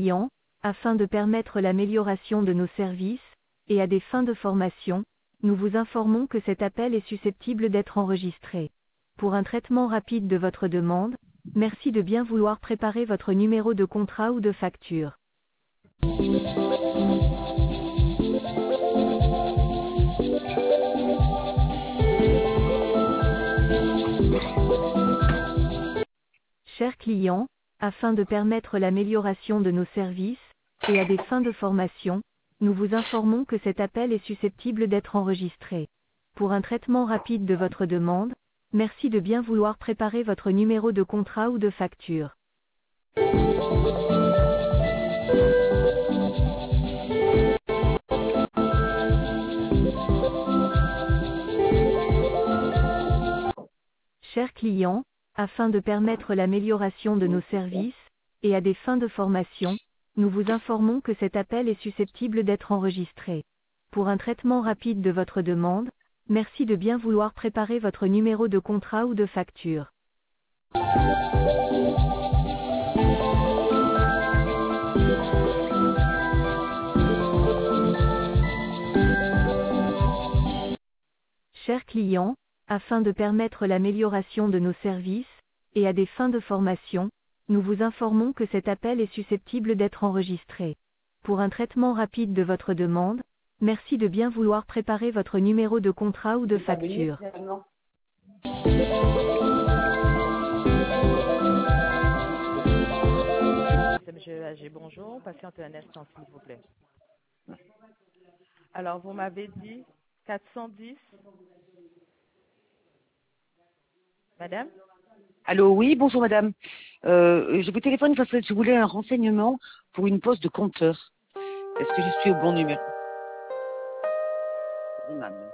client, afin de permettre l'amélioration de nos services, et à des fins de formation, nous vous informons que cet appel est susceptible d'être enregistré. Pour un traitement rapide de votre demande, merci de bien vouloir préparer votre numéro de contrat ou de facture. Chers clients, afin de permettre l'amélioration de nos services, et à des fins de formation, nous vous informons que cet appel est susceptible d'être enregistré. Pour un traitement rapide de votre demande, merci de bien vouloir préparer votre numéro de contrat ou de facture. Chers clients, afin de permettre l'amélioration de nos services, et à des fins de formation, nous vous informons que cet appel est susceptible d'être enregistré. Pour un traitement rapide de votre demande, merci de bien vouloir préparer votre numéro de contrat ou de facture. Chers clients, afin de permettre l'amélioration de nos services, et à des fins de formation, nous vous informons que cet appel est susceptible d'être enregistré. Pour un traitement rapide de votre demande, merci de bien vouloir préparer votre numéro de contrat ou de facture. Monsieur AG, bonjour. Patientez un instant, s'il vous plaît. Alors, vous m'avez dit 410. Madame? Allô, oui, bonjour madame. Je vous téléphone parce que je voulais un renseignement pour une poste de compteur. Est-ce que je suis au bon numéro? Oui, madame.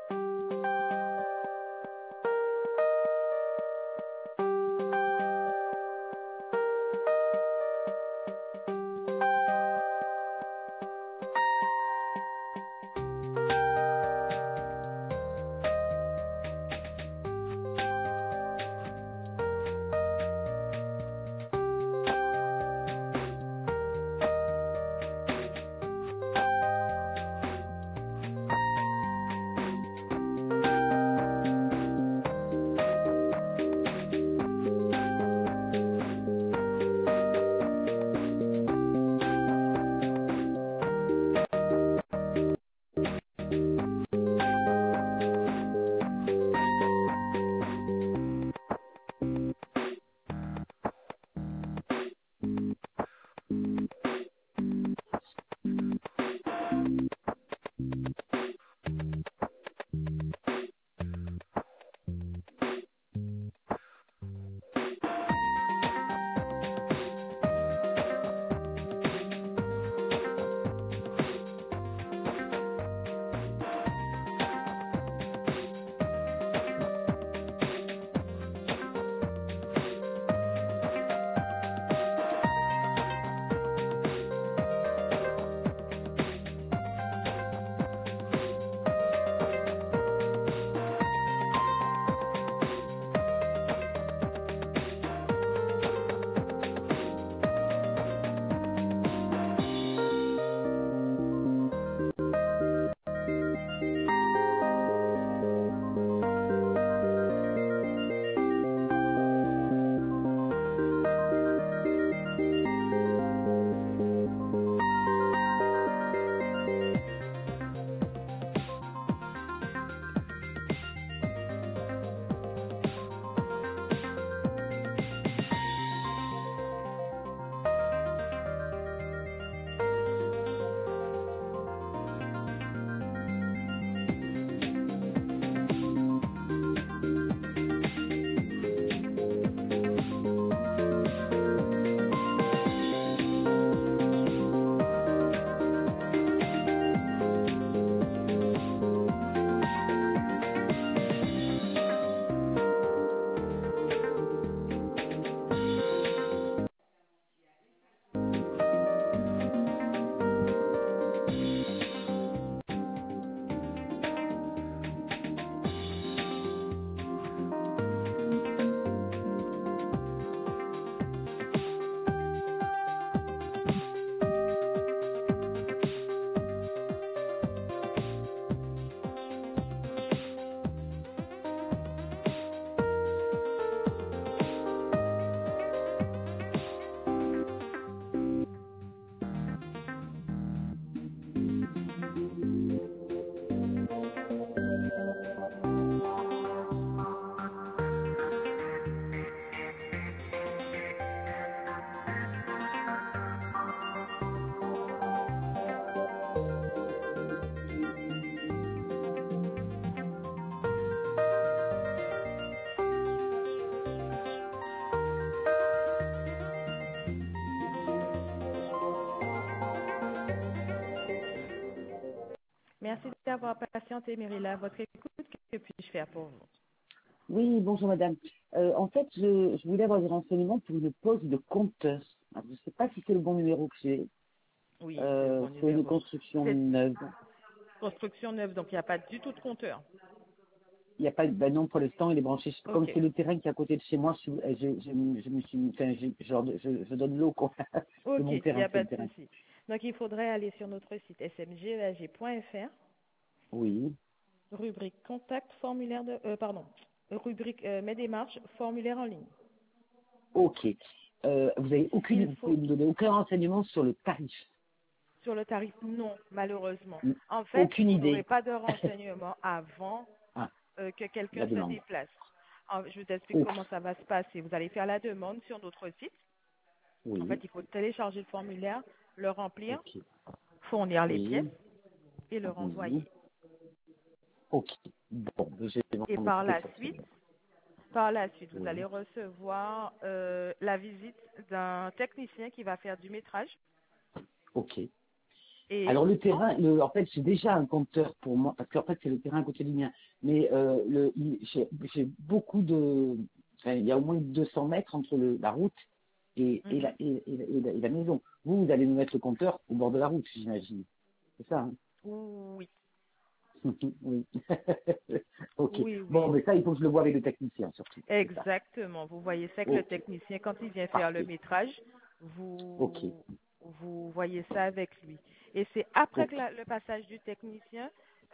d'avoir patienté, Myrilla. Votre écoute, que puis-je faire pour vous? Oui, bonjour madame. En fait, je voulais avoir des renseignements pour une pose de compteur. Alors, je ne sais pas si c'est le bon numéro que j'ai. Oui, c'est le bon C'est une numéro. construction C'est neuve. construction neuve, donc il n'y a pas du tout de compteur. Il n'y a pas de non pour l'instant, il est branché. Comme OK. c'est le terrain qui est à côté de chez moi, je me suis, enfin, je donne l'eau quoi. C'est OK, mon il n'y terrain, a c'est pas le de terrain. souci. Donc, il faudrait aller sur notre site smgeag.fr, Oui. rubrique contact, formulaire de, rubrique mes démarches, formulaire en ligne. Ok. Il Vous faut, pouvez me donner aucun renseignement sur le tarif. sur le tarif, non, malheureusement. Mm. En fait, Aucune vous n'aurez idée. pas de renseignements avant Ah, que la quelqu'un se demande. déplace. Je vous explique Ok. comment ça va se passer. Vous allez faire la demande sur notre site. En fait, Oui. il faut télécharger le formulaire, le remplir, Ok. fournir les pièces Oui. et le Oui. renvoyer. Ok. Bon, je vais Et m'occuper de ça. par la suite, vous allez Oui. recevoir la visite d'un technicien qui va faire du métrage. Ok. Et Alors le terrain, en fait, j'ai déjà un compteur pour moi, parce qu'en fait c'est le terrain à côté du mien. Mais j'ai beaucoup de, enfin, il y a au moins 200 mètres entre la route Mhm. et la maison. Vous allez nous mettre le compteur au bord de la route, j'imagine. C'est ça, hein? Oui, Oui. Ok. oui, Bon, oui, mais ça, il faut que je le voie avec le technicien surtout. C'est ça. exactement. Vous voyez ça avec le Ok. technicien quand il vient faire le Parfait. métrage, Ok. vous voyez ça avec lui. Et c'est après que Ok. le passage du technicien,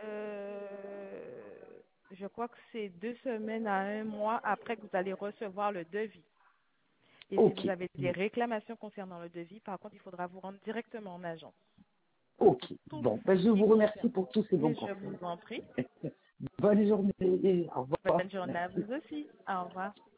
euh, je crois que c'est 2 semaines à un mois après que vous allez recevoir le devis. Et si Ok. vous avez des réclamations concernant le devis, par contre, il faudra vous rendre directement en agence Ok. pour tout Bon, ce je qui vous remercie concerne. pour tous ces bons Mais je conseils. vous en prie. Bonne journée. Au revoir. Bonne journée à Merci. vous aussi. Au revoir.